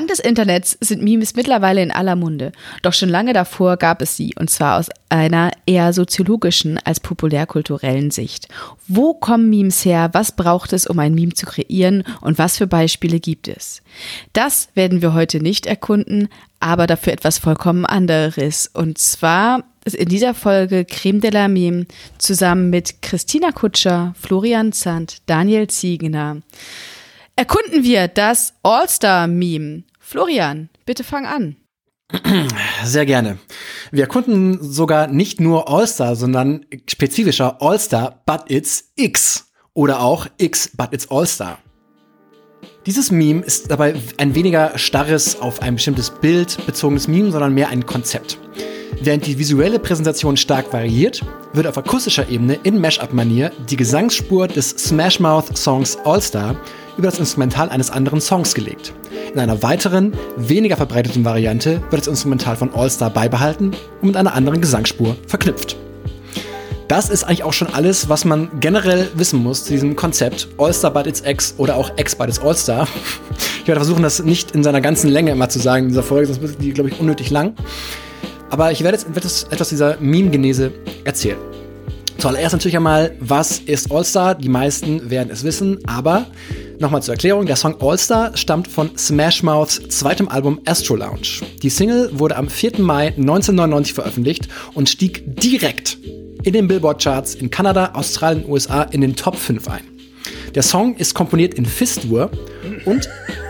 Dank des Internets sind Memes mittlerweile in aller Munde. Doch schon lange davor gab es sie, und zwar aus einer eher soziologischen als populärkulturellen Sicht. Wo kommen Memes her? Was braucht es, um ein Meme zu kreieren? Und was für Beispiele gibt es? Das werden wir heute nicht erkunden, aber dafür etwas vollkommen anderes. Und zwar ist in dieser Folge Creme de la Meme zusammen mit Christina Kutscher, Florian Zandt, Daniel Ziegener erkunden wir das All-Star-Meme. Florian, bitte fang an. Sehr gerne. Wir erkunden sogar nicht nur All-Star, sondern spezifischer All-Star, but it's X. Oder auch X, but it's All-Star. Dieses Meme ist dabei ein weniger starres, auf ein bestimmtes Bild bezogenes Meme, sondern mehr ein Konzept. Während die visuelle Präsentation stark variiert, wird auf akustischer Ebene in Mashup-Manier die Gesangsspur des Smash Mouth-Songs All-Star über das Instrumental eines anderen Songs gelegt. In einer weiteren, weniger verbreiteten Variante wird das Instrumental von All-Star beibehalten und mit einer anderen Gesangsspur verknüpft. Das ist eigentlich auch schon alles, was man generell wissen muss zu diesem Konzept All-Star but it's X oder auch X but it's All-Star. Ich werde versuchen, das nicht in seiner ganzen Länge immer zu sagen in dieser Folge, sonst wird die, glaube ich, unnötig lang. Aber ich werde jetzt etwas dieser Meme-Genese erzählen. Zuallererst natürlich einmal, was ist All-Star? Die meisten werden es wissen, aber nochmal zur Erklärung, der Song All-Star stammt von Smash Mouths zweitem Album Astro Lounge. Die Single wurde am 4. Mai 1999 veröffentlicht und stieg direkt in den Billboard-Charts in Kanada, Australien und USA in den Top 5 ein. Der Song ist komponiert in Fist-Dur und,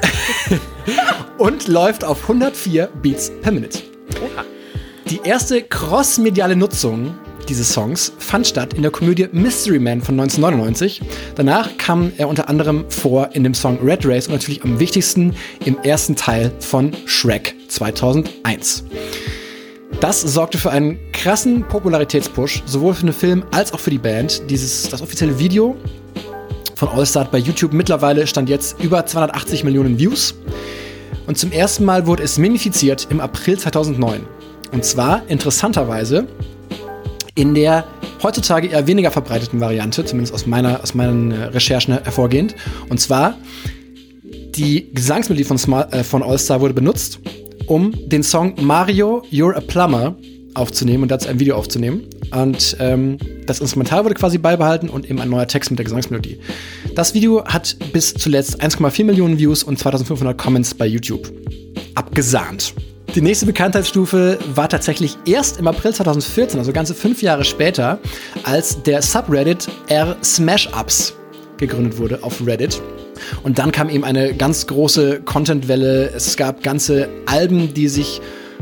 und läuft auf 104 Beats per Minute. Die erste cross-mediale Nutzung dieses Songs fand statt in der Komödie Mystery Man von 1999. Danach kam er unter anderem vor in dem Song Red Race und natürlich am wichtigsten im ersten Teil von Shrek 2001. Das sorgte für einen krassen Popularitätspush, sowohl für den Film als auch für die Band. Das offizielle Video von All-Star bei YouTube mittlerweile stand jetzt über 280 Millionen Views. Und zum ersten Mal wurde es memifiziert im April 2009. Und zwar interessanterweise in der heutzutage eher weniger verbreiteten Variante, zumindest aus meinen Recherchen hervorgehend. Und zwar die Gesangsmelodie von All-Star wurde benutzt, um den Song Mario, You're a Plumber aufzunehmen und dazu ein Video aufzunehmen. Und das Instrumental wurde quasi beibehalten und eben ein neuer Text mit der Gesangsmelodie. Das Video hat bis zuletzt 1,4 Millionen Views und 2500 Comments bei YouTube abgesahnt. Die nächste Bekanntheitsstufe war tatsächlich erst im April 2014, also ganze 5 Jahre später, als der Subreddit r/Smash-Ups gegründet wurde auf Reddit. Und dann kam eben eine ganz große Contentwelle. Es gab ganze Alben, die sich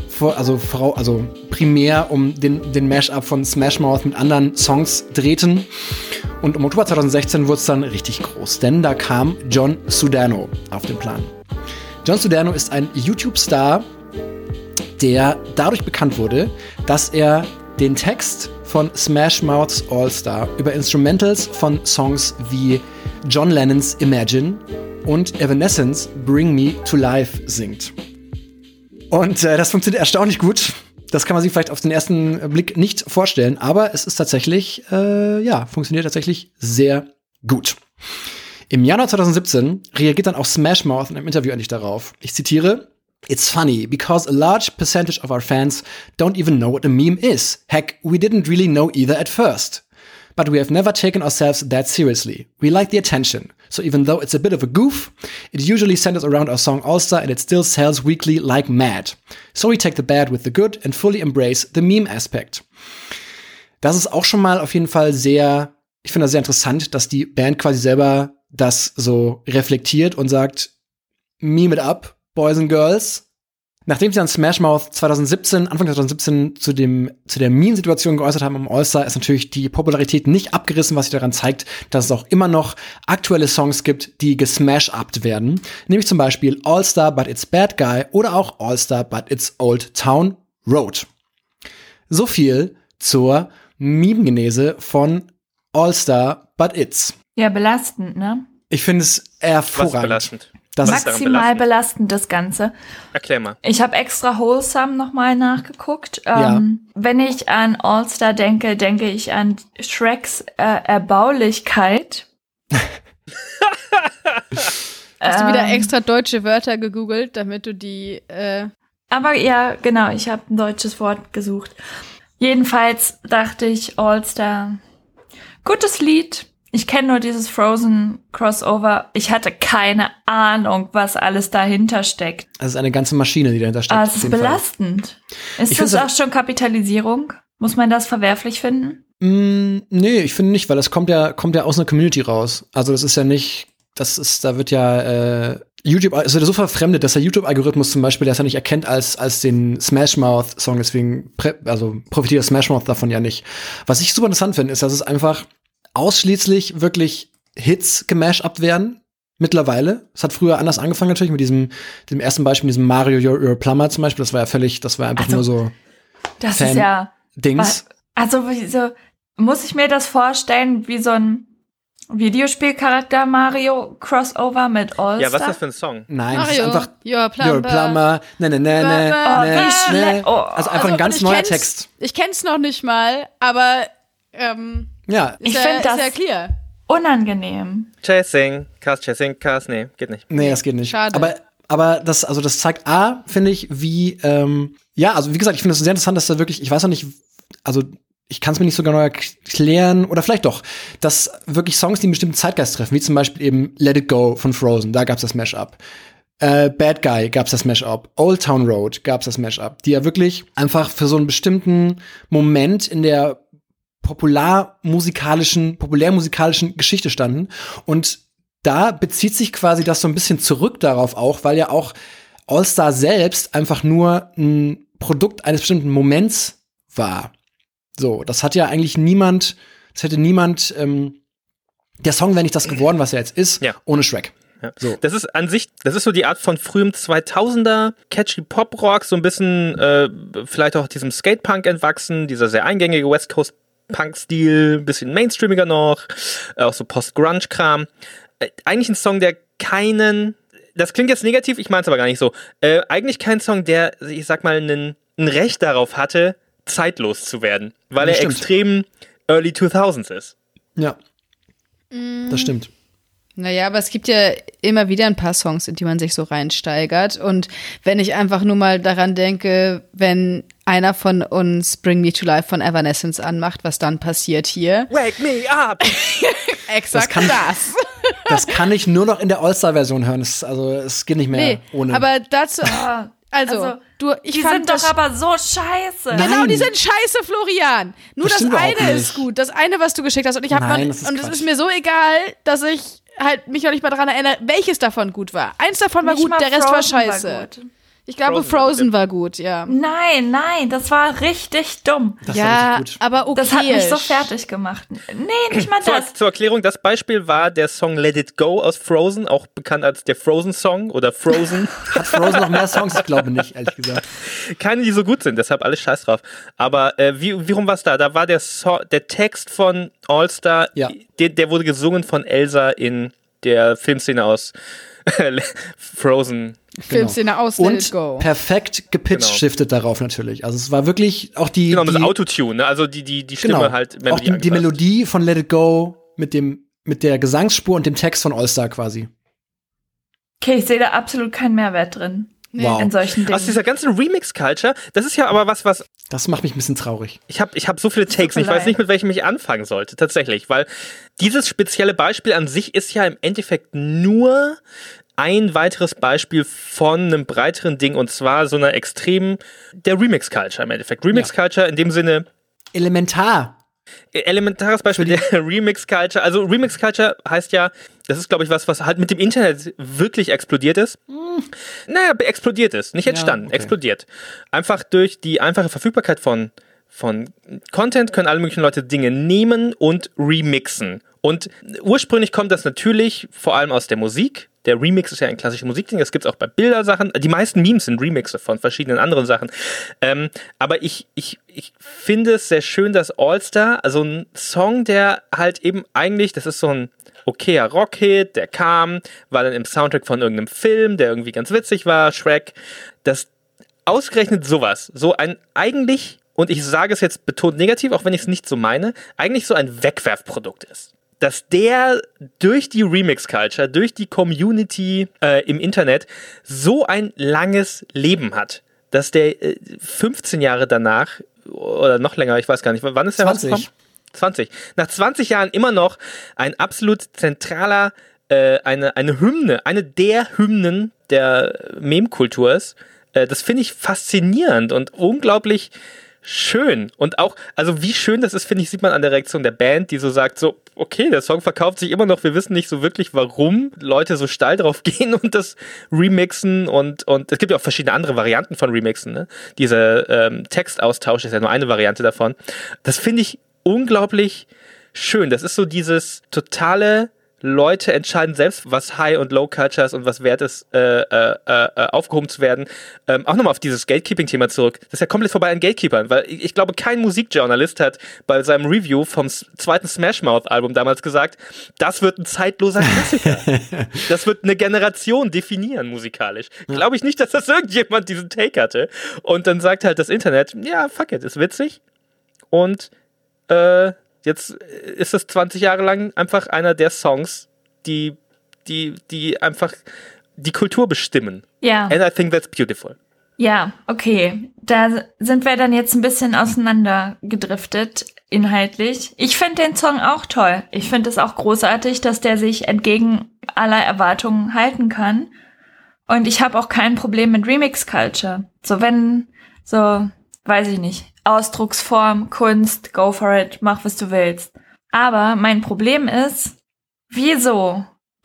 primär um den Mashup von Smash Mouth mit anderen Songs drehten. Und im Oktober 2016 wurde es dann richtig groß, denn da kam John Sudano auf den Plan. John Sudano ist ein YouTube-Star, der dadurch bekannt wurde, dass er den Text von Smash Mouth's All-Star über Instrumentals von Songs wie John Lennons Imagine und Evanescence Bring Me to Life singt. Und das funktioniert erstaunlich gut. Das kann man sich vielleicht auf den ersten Blick nicht vorstellen, aber es ist tatsächlich, funktioniert tatsächlich sehr gut. Im Januar 2017 reagiert dann auch Smash Mouth in einem Interview endlich darauf. Ich zitiere: "It's funny, because a large percentage of our fans don't even know what a meme is. Heck, we didn't really know either at first. But we have never taken ourselves that seriously. We like the attention. So even though it's a bit of a goof, it usually centers around our song All-Star and it still sells weekly like mad. So we take the bad with the good and fully embrace the meme aspect." Das ist auch schon mal auf jeden Fall ich finde das sehr interessant, dass die Band quasi selber das so reflektiert und sagt, meme it up, Boys and Girls. Nachdem sie dann Smash Mouth Anfang 2017 zu der Meme-Situation geäußert haben am All-Star, ist natürlich die Popularität nicht abgerissen, was sich daran zeigt, dass es auch immer noch aktuelle Songs gibt, die gesmash-upt werden. Nämlich zum Beispiel All-Star But It's Bad Guy oder auch All-Star But It's Old Town Road. So viel zur Meme-Genese von All-Star But It's. Ja, belastend, ne? Ich finde es hervorragend. Was belastend? Maximal belastend, das Ganze. Erklär mal. Ich habe extra Wholesome nochmal nachgeguckt. Ja. Wenn ich an All-Star denke, denke ich an Shreks Erbaulichkeit. Hast du wieder extra deutsche Wörter gegoogelt, damit du die Aber ja, genau, ich habe ein deutsches Wort gesucht. Jedenfalls dachte ich, All-Star, gutes Lied. Ich kenne nur dieses Frozen-Crossover. Ich hatte keine Ahnung, was alles dahinter steckt. Das ist eine ganze Maschine, die dahinter steckt. Es ist belastend. Ist das auch schon Kapitalisierung? Muss man das verwerflich finden? Nee, ich finde nicht, weil das kommt ja aus einer Community raus. Also das ist ja nicht, da wird ja YouTube, also so verfremdet, dass der YouTube-Algorithmus zum Beispiel, der es ja nicht erkennt als den Smash Mouth-Song, deswegen profitiert Smash Mouth davon ja nicht. Was ich super interessant finde, ist, dass es einfach ausschließlich wirklich Hits gemashupt werden. Mittlerweile. Es hat früher anders angefangen natürlich mit dem ersten Beispiel, diesem Mario You're a Plumber zum Beispiel. Das war einfach nur so das Fan ist ja Dings. Also muss ich mir das vorstellen wie so ein Videospielcharakter Mario Crossover mit All-Star? Ja, was ist das für ein Song? Nein, Mario, das ist einfach You're a Plumber. Ne. Also einfach ein ganz neuer Text. Ich kenn's noch nicht mal, aber ja. Ich finde das sehr clear. Unangenehm. Chasing Cars, nee, geht nicht. Nee, das geht nicht. Schade. Aber das zeigt finde ich, wie, also wie gesagt, ich finde es sehr interessant, dass da wirklich, ich weiß noch nicht, also ich kann es mir nicht so genau erklären, oder vielleicht doch, dass wirklich Songs, die einen bestimmten Zeitgeist treffen, wie zum Beispiel eben Let It Go von Frozen, da gab's das Mashup. Bad Guy gab's das Mashup. Old Town Road gab's das Mashup, die ja wirklich einfach für so einen bestimmten Moment in der populärmusikalischen Geschichte standen. Und da bezieht sich quasi das so ein bisschen zurück darauf auch, weil ja auch All-Star selbst einfach nur ein Produkt eines bestimmten Moments war. So, das hätte niemand, der Song wäre nicht das geworden, was er jetzt ist, ohne Shrek. Ja. So. Das ist so die Art von frühem 2000er catchy Pop-Rock, so ein bisschen vielleicht auch diesem Skate-Punk entwachsen, dieser sehr eingängige West Coast Punk-Stil, ein bisschen mainstreamiger noch, auch so Post-Grunge-Kram. Eigentlich ein Song, der das klingt jetzt negativ, ich meine es aber gar nicht so, eigentlich kein Song, der, ich sag mal, ein Recht darauf hatte, zeitlos zu werden, weil er extrem Early 2000s ist. Ja, das stimmt. Naja, aber es gibt ja immer wieder ein paar Songs, in die man sich so reinsteigert. Und wenn ich einfach nur mal daran denke, wenn einer von uns Bring Me to Life von Evanescence anmacht, was dann passiert hier. Wake me up! Exakt das. Das kann ich nur noch in der All-Star-Version hören. Es geht nicht mehr ohne. Aber dazu, die sind doch aber so scheiße. Genau, die sind scheiße, Florian. Nur das eine ist gut. Das eine, was du geschickt hast. Und es ist mir so egal, dass ich halt mich noch nicht mal daran erinnere, welches davon gut war. Eins davon war gut, der Rest war scheiße. Ich glaube, Frozen war gut, ja. Nein, das war richtig dumm. Das war richtig gut. Aber okay. Das hat mich so fertig gemacht. Nee, nicht mal das. Zur Erklärung, das Beispiel war der Song Let It Go aus Frozen, auch bekannt als der Frozen-Song oder Frozen. Hat Frozen noch mehr Songs? Ich glaube nicht, ehrlich gesagt. Keine, die so gut sind, deshalb alles scheiß drauf. Aber wie rum war es da? Da war der Text von All-Star, der wurde gesungen von Elsa in der Filmszene aus Frozen. Filmszene aus Let It Go. Und perfekt gepitcht shiftet darauf natürlich. Also es war wirklich auch die mit Autotune, ne? Also die Stimme halt Melodie auch die Melodie von Let It Go mit der Gesangsspur und dem Text von All-Star quasi. Okay, ich sehe da absolut keinen Mehrwert drin. Wow. In solchen Dingen. Aus dieser ganzen Remix-Culture, das ist ja aber was. Das macht mich ein bisschen traurig. Ich hab so viele Takes und ich weiß nicht, mit welchem ich anfangen sollte, tatsächlich. Weil dieses spezielle Beispiel an sich ist ja im Endeffekt nur ein weiteres Beispiel von einem breiteren Ding und zwar so einer extremen, der Remix-Culture im Endeffekt. Remix-Culture in dem Sinne. Elementares Beispiel der Remix-Culture. Also Remix-Culture heißt ja, das ist, glaube ich, was halt mit dem Internet wirklich explodiert ist. Naja, explodiert ist. Nicht entstanden, explodiert. Einfach durch die einfache Verfügbarkeit von Content können alle möglichen Leute Dinge nehmen und remixen. Und ursprünglich kommt das natürlich vor allem aus der Musik. Der Remix ist ja ein klassisches Musikding, das gibt's auch bei Bildersachen. Die meisten Memes sind Remixe von verschiedenen anderen Sachen. Aber ich finde es sehr schön, dass All-Star, also ein Song, der halt eben eigentlich, das ist so ein okayer Rock-Hit, der war dann im Soundtrack von irgendeinem Film, der irgendwie ganz witzig war, Shrek, dass ausgerechnet sowas, so ein eigentlich, und ich sage es jetzt betont negativ, auch wenn ich es nicht so meine, eigentlich so ein Wegwerfprodukt ist. dass der durch die Remix-Culture, durch die Community im Internet so ein langes Leben hat, dass der 15 Jahre danach oder noch länger, ich weiß gar nicht, wann ist der rausgekommen? 20. Nach 20 Jahren immer noch ein absolut zentraler, eine Hymne, eine der Hymnen der Meme-Kultur ist. Das finde ich faszinierend und unglaublich schön. Und auch, also wie schön das ist, finde ich, sieht man an der Reaktion der Band, die so sagt, so, okay, der Song verkauft sich immer noch, wir wissen nicht so wirklich, warum Leute so steil drauf gehen und das remixen und es gibt ja auch verschiedene andere Varianten von Remixen, ne? Dieser Textaustausch ist ja nur eine Variante davon. Das finde ich unglaublich schön. Das ist so dieses totale Leute entscheiden selbst, was High- und Low-Culture ist und was wert ist, aufgehoben zu werden. Auch nochmal auf dieses Gatekeeping-Thema zurück. Das ist ja komplett vorbei an Gatekeepern, weil ich glaube, kein Musikjournalist hat bei seinem Review vom zweiten Smash Mouth-Album damals gesagt, das wird ein zeitloser Klassiker. Das wird eine Generation definieren musikalisch. Glaube ich nicht, dass das irgendjemand diesen Take hatte. Und dann sagt halt das Internet, ja, fuck it, ist witzig. Und jetzt ist es 20 Jahre lang einfach einer der Songs, die einfach die Kultur bestimmen. Ja. And I think that's beautiful. Ja, okay. Da sind wir dann jetzt ein bisschen auseinander gedriftet, inhaltlich. Ich finde den Song auch toll. Ich finde es auch großartig, dass der sich entgegen aller Erwartungen halten kann. Und ich habe auch kein Problem mit Remix-Culture. Weiß ich nicht, Ausdrucksform, Kunst, go for it, mach, was du willst. Aber mein Problem ist, wieso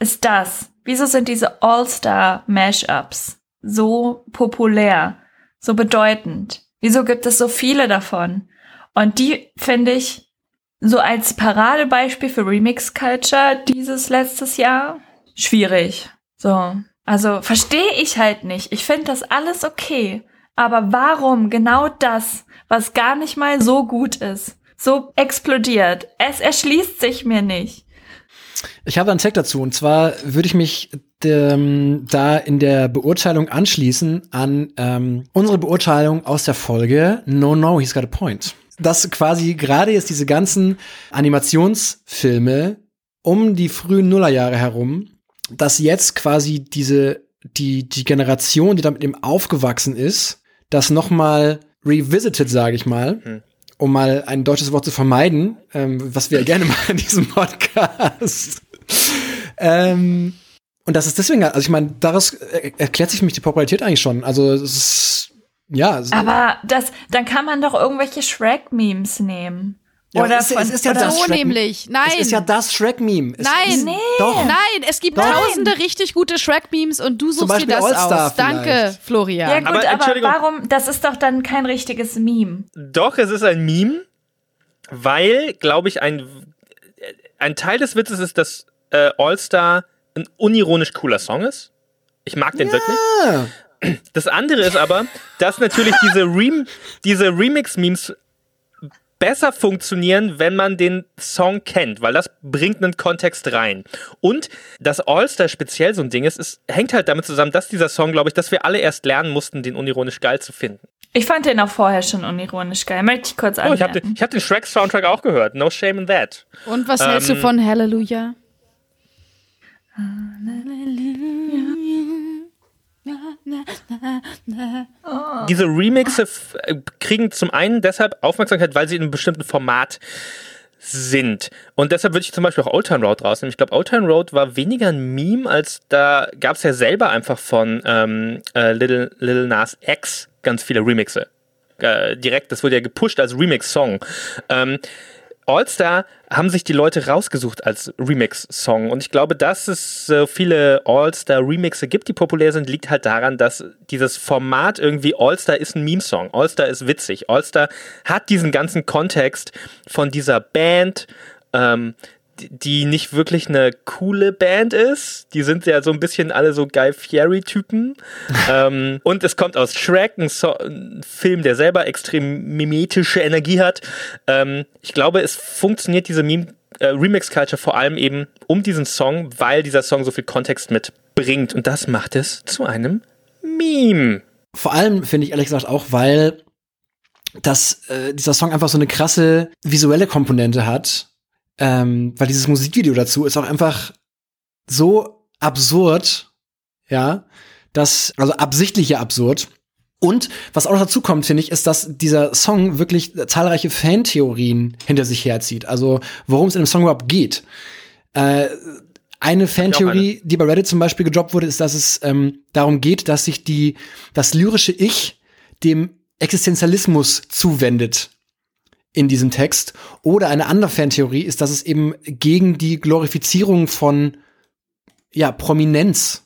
sind diese All-Star-Mashups so populär, so bedeutend? Wieso gibt es so viele davon? Und die finde ich so als Paradebeispiel für Remix-Culture dieses letztes Jahr schwierig. So, also verstehe ich halt nicht. Ich finde das alles okay. Aber warum genau das, was gar nicht mal so gut ist, so explodiert? Es erschließt sich mir nicht. Ich habe einen Tag dazu, und zwar würde ich mich da in der Beurteilung anschließen an unsere Beurteilung aus der Folge No, he's got a point. Dass quasi gerade jetzt diese ganzen Animationsfilme um die frühen Nullerjahre herum, dass jetzt quasi die Generation, die damit eben aufgewachsen ist, das nochmal revisited, sage ich mal, um mal ein deutsches Wort zu vermeiden, was wir ja gerne machen in diesem Podcast. Und das ist deswegen, also ich meine, daraus erklärt sich für mich die Popularität eigentlich schon. Also es ist, ja. Aber dann kann man doch irgendwelche Shrek-Memes nehmen. Ja, oder es ist ja das so nämlich. Nein. Es ist ja das Shrek-Meme. Nein, es gibt tausende richtig gute Shrek-Memes und du suchst dir das aus. Danke, Florian. Ja gut, aber warum? Das ist doch dann kein richtiges Meme. Doch, es ist ein Meme, weil, glaube ich, ein Teil des Witzes ist, dass All-Star ein unironisch cooler Song ist. Ich mag den wirklich. Das andere ist aber, dass natürlich diese Remix-Memes besser funktionieren, wenn man den Song kennt, weil das bringt einen Kontext rein. Und dass All-Star speziell so ein Ding ist, hängt halt damit zusammen, dass dieser Song, glaube ich, dass wir alle erst lernen mussten, den unironisch geil zu finden. Ich fand den auch vorher schon unironisch geil. Möchte ich kurz anmerken. Ich hab den Shrek-Soundtrack auch gehört. No shame in that. Und was hältst du von Hallelujah? Diese Remixe kriegen zum einen deshalb Aufmerksamkeit, weil sie in einem bestimmten Format sind. Und deshalb würde ich zum Beispiel auch Old Town Road rausnehmen. Ich glaube, Old Town Road war weniger ein Meme, als da gab es ja selber einfach von Lil Nas X ganz viele Remixe. Direkt, das wurde ja gepusht als Remix-Song. All-Star haben sich die Leute rausgesucht als Remix-Song. Und ich glaube, dass es so viele All-Star-Remixe gibt, die populär sind, liegt halt daran, dass dieses Format irgendwie All-Star ist ein Meme-Song. All-Star ist witzig. All-Star hat diesen ganzen Kontext von dieser Band, die nicht wirklich eine coole Band ist. Die sind ja so ein bisschen alle so Guy Fieri-Typen. Und es kommt aus Shrek, ein Film, der selber extrem mimetische Energie hat. Ich glaube, es funktioniert diese Remix-Culture vor allem eben um diesen Song, weil dieser Song so viel Kontext mitbringt. Und das macht es zu einem Meme. Vor allem finde ich ehrlich gesagt auch, weil dieser Song einfach so eine krasse visuelle Komponente hat, weil dieses Musikvideo dazu ist auch einfach so absurd, ja, also absichtlich ja absurd. Und was auch noch dazu kommt, finde ich, ist, dass dieser Song wirklich zahlreiche Fantheorien hinter sich herzieht. Also, worum es in dem Song überhaupt geht. Eine Fantheorie, die bei Reddit zum Beispiel gedroppt wurde, ist, dass es darum geht, dass sich das lyrische Ich dem Existenzialismus zuwendet in diesem Text. Oder eine andere Fantheorie ist, dass es eben gegen die Glorifizierung von Prominenz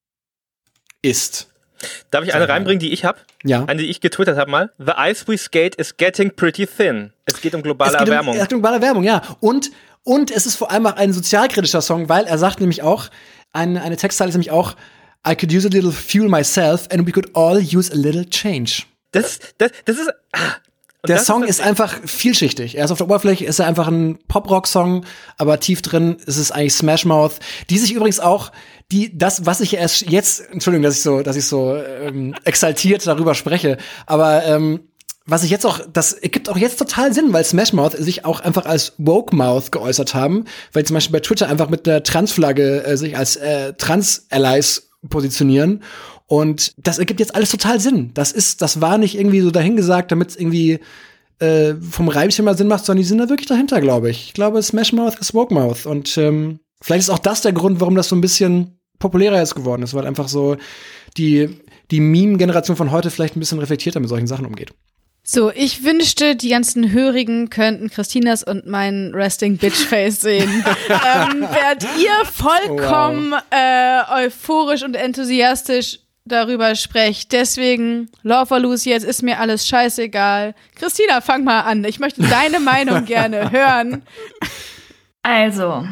ist. Darf ich eine reinbringen, die ich habe? Ja. Eine, die ich getwittert habe mal. The ice we skate is getting pretty thin. Es geht um globale Erwärmung. Es geht um globale Erwärmung, ja. Und es ist vor allem auch ein sozialkritischer Song, weil er sagt nämlich auch, eine Textzeile ist nämlich auch, I could use a little fuel myself and we could all use a little change. Das ist... Der Song ist einfach vielschichtig. Er ist auf der Oberfläche, ist er einfach ein Pop-Rock-Song, aber tief drin ist es eigentlich Smash Mouth, die sich übrigens auch, was ich erst jetzt, Entschuldigung, dass ich so exaltiert darüber spreche, aber was ich jetzt auch, das ergibt auch jetzt total Sinn, weil Smash Mouth sich auch einfach als Woke Mouth geäußert haben, weil zum Beispiel bei Twitter einfach mit der Transflagge sich als Trans-Allies positionieren. Und das ergibt jetzt alles total Sinn. Das war nicht irgendwie so dahingesagt, damit es irgendwie vom Reimchen mal Sinn macht, sondern die sind da wirklich dahinter, glaube ich. Ich glaube, Smash Mouth ist Woke Mouth. Und vielleicht ist auch das der Grund, warum das so ein bisschen populärer jetzt geworden ist, weil einfach so die Meme-Generation von heute vielleicht ein bisschen reflektierter mit solchen Sachen umgeht. So, ich wünschte, die ganzen Hörigen könnten Christinas und mein Resting Bitch Face sehen. Wärt ihr vollkommen euphorisch und enthusiastisch darüber sprecht. Deswegen, Love or Lose, jetzt ist mir alles scheißegal. Christina, fang mal an. Ich möchte deine Meinung gerne hören. Also,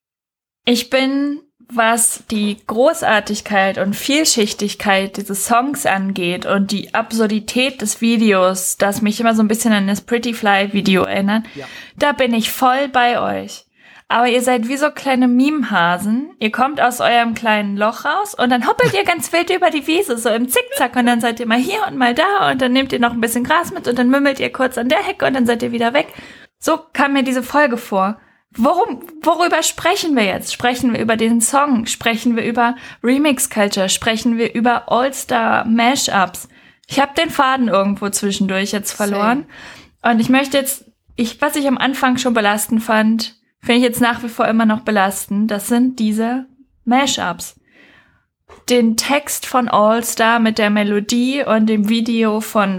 ich bin, was die Großartigkeit und Vielschichtigkeit dieses Songs angeht und die Absurdität des Videos, das mich immer so ein bisschen an das Pretty Fly Video erinnert, da bin ich voll bei euch. Aber ihr seid wie so kleine Meme-Hasen. Ihr kommt aus eurem kleinen Loch raus und dann hoppelt ihr ganz wild über die Wiese, so im Zickzack. Und dann seid ihr mal hier und mal da und dann nehmt ihr noch ein bisschen Gras mit und dann mümmelt ihr kurz an der Hecke und dann seid ihr wieder weg. So kam mir diese Folge vor. Worüber sprechen wir jetzt? Sprechen wir über den Song? Sprechen wir über Remix-Culture? Sprechen wir über All-Star-Mashups? Ich habe den Faden irgendwo zwischendurch jetzt verloren. Und ich möchte jetzt, was ich am Anfang schon belastend fand, finde ich jetzt nach wie vor immer noch belastend. Das sind diese Mashups. Den Text von All Star mit der Melodie und dem Video von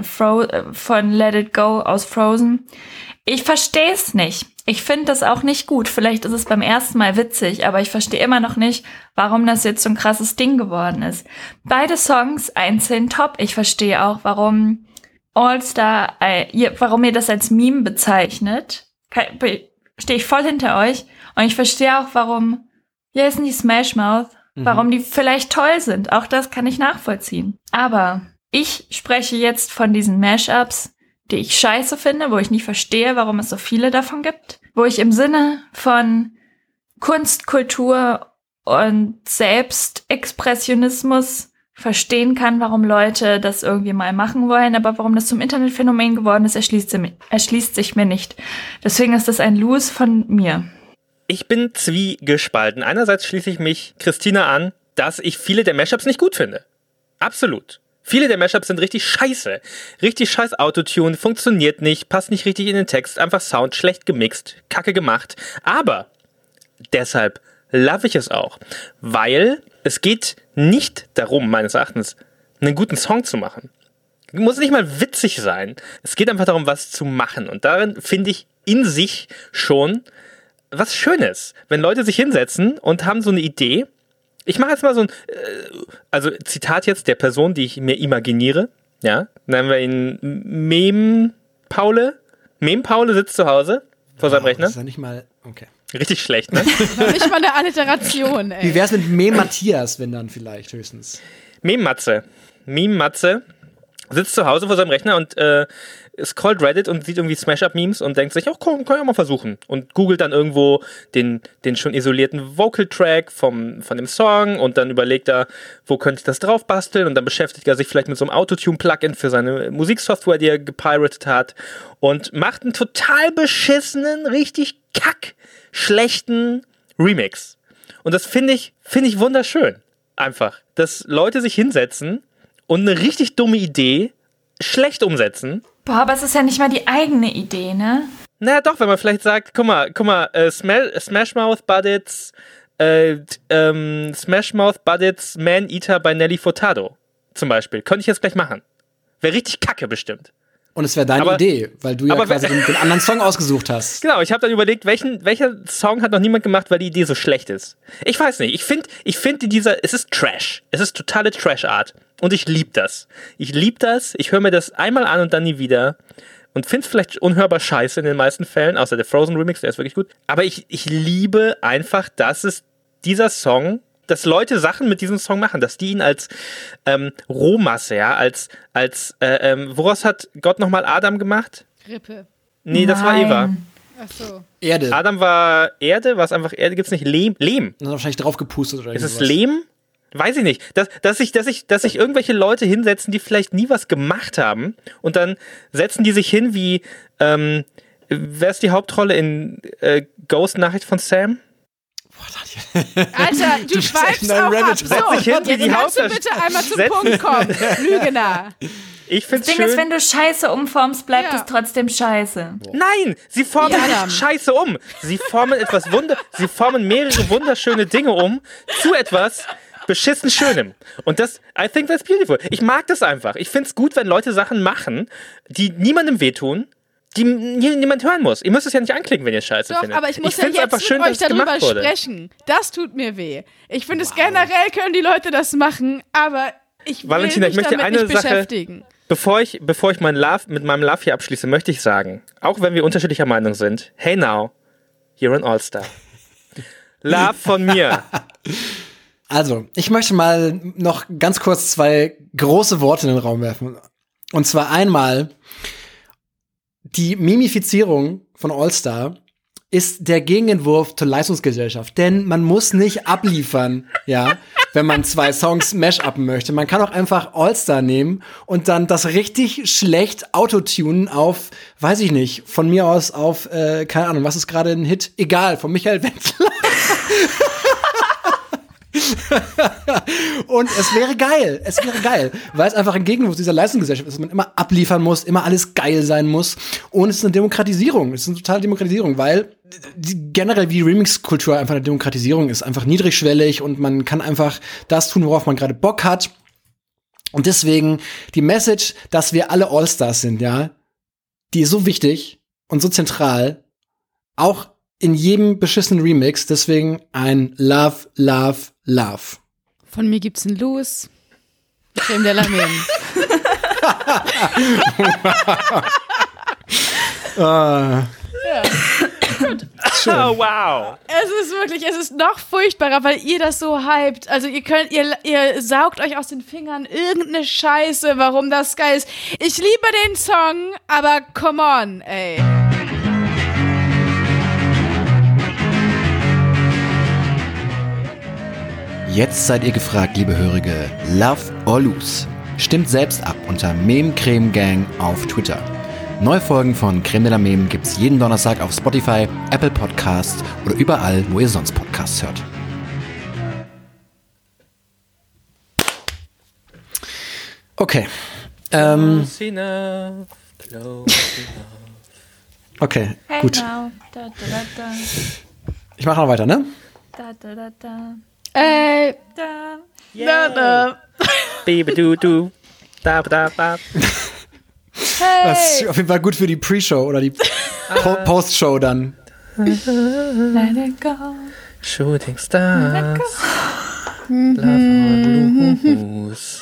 Let It Go aus Frozen. Ich verstehe es nicht. Ich finde das auch nicht gut. Vielleicht ist es beim ersten Mal witzig, aber ich verstehe immer noch nicht, warum das jetzt so ein krasses Ding geworden ist. Beide Songs einzeln top. Ich verstehe auch, warum All Star, warum ihr das als Meme bezeichnet. Stehe ich voll hinter euch. Und ich verstehe auch, warum, ist nicht Smash Mouth, warum die vielleicht toll sind. Auch das kann ich nachvollziehen. Aber ich spreche jetzt von diesen Mashups, die ich scheiße finde, wo ich nicht verstehe, warum es so viele davon gibt. Wo ich im Sinne von Kunst, Kultur und Selbstexpressionismus verstehen kann, warum Leute das irgendwie mal machen wollen, aber warum das zum Internetphänomen geworden ist, erschließt sich mir nicht. Deswegen ist das ein Lose von mir. Ich bin zwiegespalten. Einerseits schließe ich mich Christina an, dass ich viele der Mashups nicht gut finde. Absolut. Viele der Mashups sind richtig scheiße. Richtig scheiß Autotune, funktioniert nicht, passt nicht richtig in den Text, einfach Sound schlecht gemixt, kacke gemacht. Aber deshalb love ich es auch, weil es geht nicht darum, meines Erachtens, einen guten Song zu machen. Muss nicht mal witzig sein. Es geht einfach darum, was zu machen. Und darin finde ich in sich schon was Schönes. Wenn Leute sich hinsetzen und haben so eine Idee. Ich mache jetzt mal so ein, Zitat jetzt der Person, die ich mir imaginiere. Ja, nennen wir ihn Meme-Paule. Meme-Paule sitzt zu Hause vor seinem Rechner. Das ist ja nicht mal, okay. Richtig schlecht, ne? Nicht mal eine Alliteration, ey. Wie wär's mit Meme-Matthias, wenn dann vielleicht höchstens? Meme-Matze sitzt zu Hause vor seinem Rechner und scrollt Reddit und sieht irgendwie Smash-Up-Memes und denkt sich, komm, kann ich auch mal versuchen. Und googelt dann irgendwo den schon isolierten Vocal-Track von dem Song und dann überlegt er, wo könnte ich das drauf basteln, und dann beschäftigt er sich vielleicht mit so einem Autotune-Plugin für seine Musiksoftware, die er gepiratet hat, und macht einen total beschissenen, richtig schlechten Remix. Und das finde ich wunderschön. Einfach, dass Leute sich hinsetzen und eine richtig dumme Idee schlecht umsetzen. Boah, aber es ist ja nicht mal die eigene Idee, ne? Naja, doch, wenn man vielleicht sagt, guck mal, Smash Mouth Buddits Man-Eater bei Nelly Furtado zum Beispiel. Könnte ich jetzt gleich machen. Wäre richtig kacke bestimmt. Und es wäre deine Idee, weil du ja quasi den anderen Song ausgesucht hast. Genau, ich habe dann überlegt, welcher Song hat noch niemand gemacht, weil die Idee so schlecht ist. Ich weiß nicht, ich finde es ist Trash. Es ist totale Trash-Art. Und ich liebe das. Ich höre mir das einmal an und dann nie wieder. Und finde es vielleicht unhörbar scheiße in den meisten Fällen, außer der Frozen Remix, der ist wirklich gut. Aber ich liebe einfach, dass es dieser Song, dass Leute Sachen mit diesem Song machen, dass die ihn als Rohmasse, ja, woraus hat Gott nochmal Adam gemacht? Rippe. Nee, das war Eva. Ach so. Erde. Adam war Erde, war es einfach Erde, gibt's nicht Lehm? Das ist wahrscheinlich drauf gepustet oder irgendwas. Ist es Lehm? Weiß ich nicht. Dass sich irgendwelche Leute hinsetzen, die vielleicht nie was gemacht haben, und dann setzen die sich hin wie, wer ist die Hauptrolle in Ghost Nachricht von Sam? Alter, du schweifst auch ab. So, setz dich hin wie die kannst du bitte einmal zum Punkt kommen, Lügner. Ich find's das Ding ist, wenn du Scheiße umformst, bleibt es trotzdem Scheiße. Nein, sie formen nicht Scheiße um. Sie formen sie formen mehrere wunderschöne Dinge um zu etwas beschissen Schönem. Und I think that's beautiful. Ich mag das einfach. Ich find's gut, wenn Leute Sachen machen, die niemandem wehtun, die niemand hören muss. Ihr müsst es ja nicht anklicken, wenn ihr Scheiße findet. Aber ich muss ja jetzt mit euch darüber sprechen. Das tut mir weh. Ich finde es generell können die Leute das machen, aber ich will Valentina, mich damit nicht beschäftigen. Bevor ich mit meinem Love hier abschließe, möchte ich sagen, auch wenn wir unterschiedlicher Meinung sind, hey now, you're an All-Star. Love von mir. Also, ich möchte mal noch ganz kurz 2 große Worte in den Raum werfen. Und zwar einmal, die Mimifizierung von All-Star ist der Gegenentwurf zur Leistungsgesellschaft. Denn man muss nicht abliefern, ja, wenn man 2 Songs mash-uppen möchte. Man kann auch einfach All-Star nehmen und dann das richtig schlecht autotunen auf, weiß ich nicht, von mir aus auf, keine Ahnung, was ist gerade ein Hit? Egal, von Michael Wendler. Und es wäre geil, weil es einfach ein Gegenwurf dieser Leistungsgesellschaft ist, dass man immer abliefern muss, immer alles geil sein muss, und es ist eine Demokratisierung, es ist eine totale Demokratisierung, weil generell wie Remix-Kultur einfach eine Demokratisierung ist, einfach niedrigschwellig, und man kann einfach das tun, worauf man gerade Bock hat, und deswegen die Message, dass wir alle All-Stars sind, ja, die ist so wichtig und so zentral, auch in jedem beschissenen Remix, deswegen ein Love, Love, Love. Von mir gibt's ein Los. Creme de la Meme. Ja. Gut. Oh, wow. Es ist noch furchtbarer, weil ihr das so hypt. Also ihr saugt euch aus den Fingern irgendeine Scheiße, warum das geil ist. Ich liebe den Song, aber come on, ey. Jetzt seid ihr gefragt, liebe Hörige. Love or Lose? Stimmt selbst ab unter Meme Creme Gang auf Twitter. Neue Folgen von Creme de la Meme gibt's jeden Donnerstag auf Spotify, Apple Podcasts oder überall, wo ihr sonst Podcasts hört. Okay. Close enough, close enough. Okay, Hey gut. now. Da, da, da, da. Ich mache noch weiter, ne? Da, da, da, da. Da. Yeah. Baby do do. Da da da. Das ist auf jeden Fall gut für die Pre-Show oder die Post-Show dann. Let it go. Shooting stars. Love or lose.